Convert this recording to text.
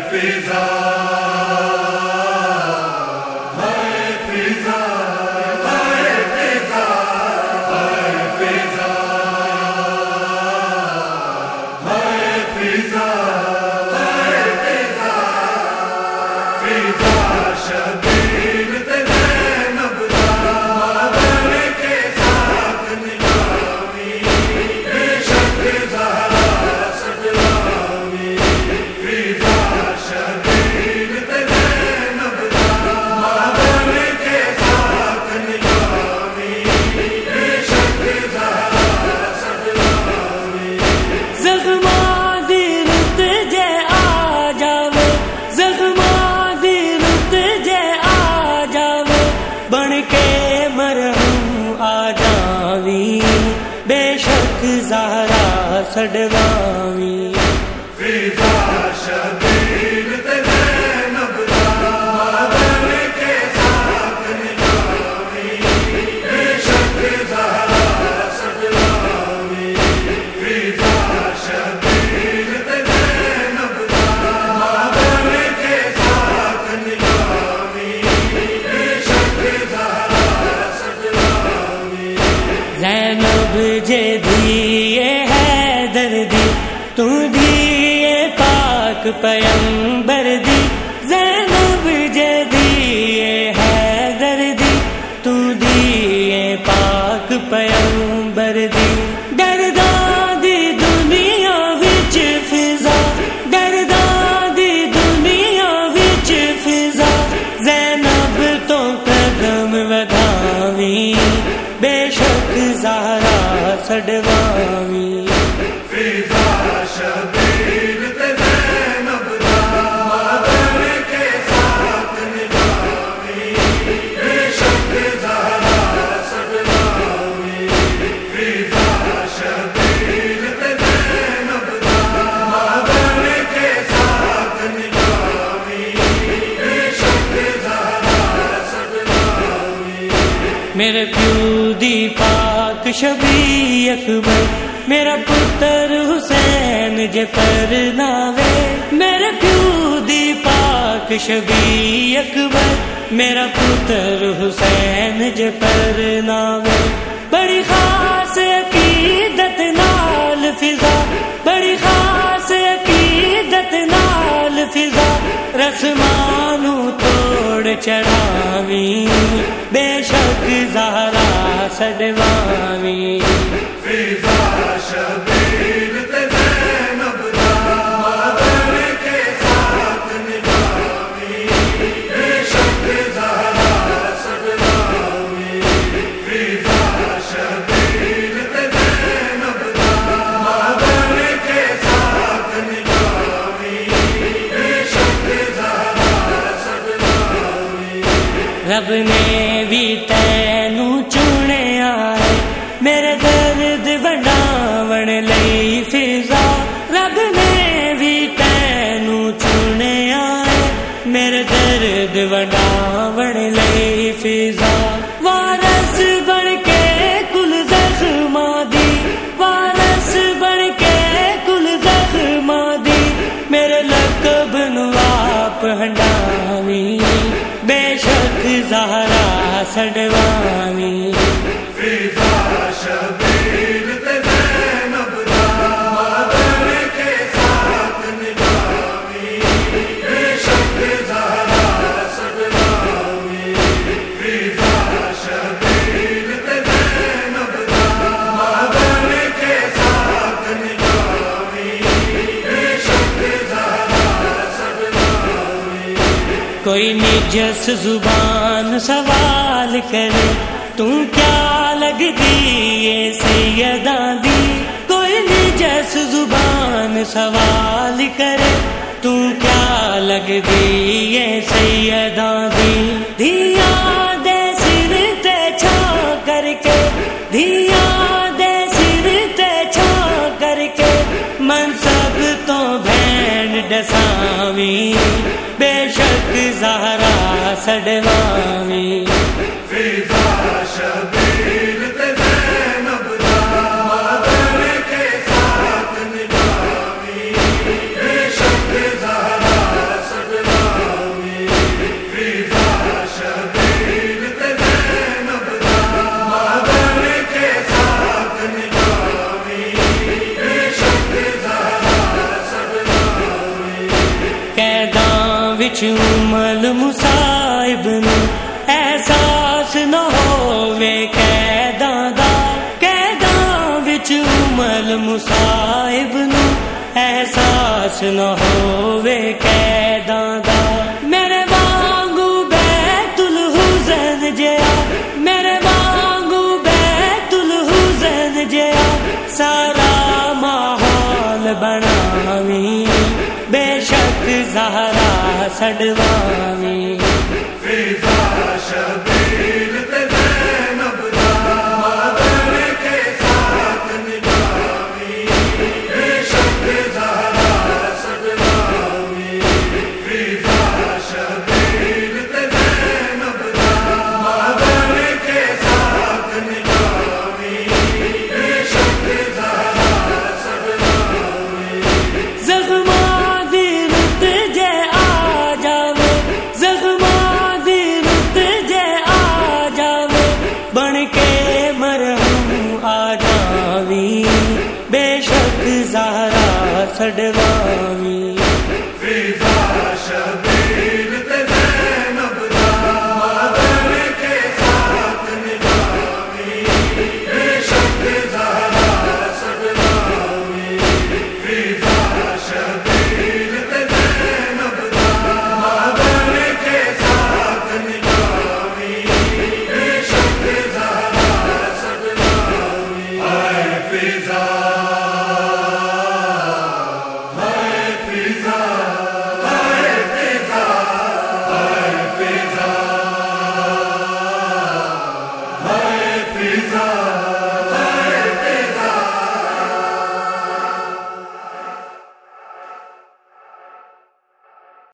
فضا زہرا سڈواویں فضا شبیر تے زینب دا بن کے ساتھ نکاویں بے شک زہرا سڈواویں فضا شبیر تے زینب دا بن کے ساتھ نکاویں بے شک زہرا سڈواویں زینب جے تو دیے پاک پیمبر دی زینب جدیے حیدر دی تو دیے پاک پیمبر دی درداں دی دنیا وچ فضا درداں دی دنیا وچ فضا زینب تو قدم ودھاویں بے شک زہرا سڈواویں فضا شبیر تے زینب دا بن کے ساتھ نکاویں بے شک زہرا سڈواویں فضا شبیر تے زینب دا بن کے ساتھ نکاویں بے شک زہرا سڈواویں میرے پیو دی پاک شبی اکبر میرا پتر حسین جے پر ناوے میرے پیو دی پاک شبی اکبر میرا پتر حسین جے پر ناوے بڑی خاص عقیدت نال فضا بڑی خاص عقیدت نال فضا رسمانو توڑ چڑھاویں بے شک زہرا سڈواویں فضا شبیر تے زینب دا بن کے ساتھ نکاویں بے شک زہرا سڈواویں فضا شبیر تے زینب دا بن کے ساتھ نکاویں بے شک زہرا سڈواویں رب نے بھی تینوں چنیا ہے میرے درد وڈاون لئی فضا رب نے بھی تینوں چنیا ہے میرے درد وڈاون لئی فضا وارث بن کے کل زخماں دی وارث بن کے کل زخماں دی میرے لقب نو آپ ہنڈاویں بے شک زہرا سڈواویں فضا شبیر تے زینب دا بن کے ساتھ نکاویں بے شک زہرا سڈواویں فضا شبیر تے زینب دا بن کے ساتھ نکاویں بے شک زہرا سڈواویں کوئی نجس زبان سوال کرے تم کیا لگدی ہے سیداں دی کوئی نجس زبان سوال کرے تم کیا لگدی ہے سیداں دی دھیاں دے سر تے چھا کر کے دھیاں دے سر تے چھا کر کے منصب تو بھین ڈساویں بے شک زہرا سڈواویں فضا شبیر تے زینب دا بن کے ساتھ نکاویں بے شک زہرا وچ مل مصائب نو احساس نہ ہووے قیداں دا، قیداں وچ مل مصائب نو احساس نہ ہووے قیداں دا، میرے وانگو بیت الحزن جیا، میرے وانگو بیت الحزن جیا سارا ماحول بناویں، بے شک زہرا سڈواویں، فضا شبیل تے زینب دا مادر کے ساتھ نبھاویں، بے شک زہرا سڈواویں، فضا شبیل تے زینب دا مادر کے ساتھ نبھاویں، بے شک زہرا سڈواویں، زخماں دی رت جے آ جاوے، زخماں دی رت جے آ جاوے، بن کے مرہم آ جاویں، بے شک زہرا سڈواویں، فضا شبیل تے زینب دا مادر کے ساتھ نبھاویں، بے شک زہرا سڈواویں، فضا شبیل تے زینب دا مادر کے ساتھ نبھاویں، بے شک زہرا سڈواویں، ہائے فضا ہائے فضا ہائے فضا ہائے فضا